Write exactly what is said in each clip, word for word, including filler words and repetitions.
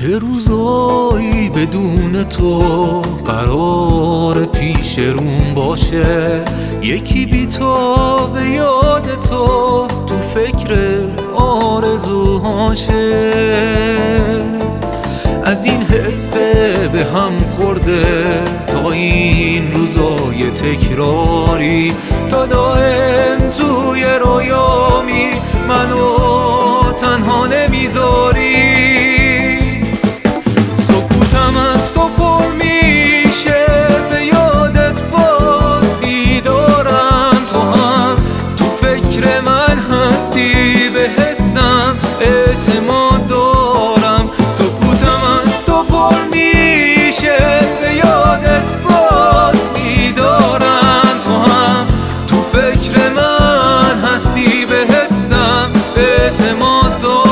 چه روزایی بدون تو قرار پیش روم باشه، یکی بی تو به یاد تو تو فکر آرزوهاشه. از این حسه به هم خورده تا این روزای تکراری، تا دائم توی رویامی منو تنها نمیذاری. سکوتم از تو پر میشه، به یادت باز بیدارم. تو هم تو فکر من هستی، به حسم اعتماد دارم. سکوتم از تو پر میشه، به یادت باز بیدارم. تو هم تو فکر من هستی، به حسم اعتماد دارم.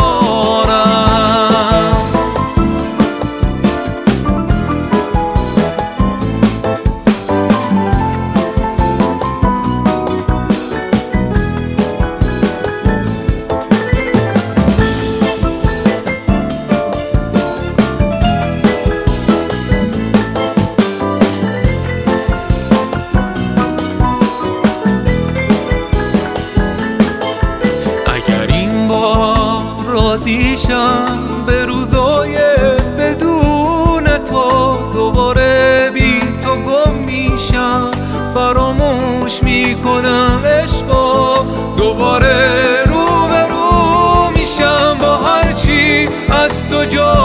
راضیشم به روزای بدون تو، دوباره بی تو گم میشم. فراموش میکنم عشقا، دوباره رو به رو میشم با هرچی از تو جا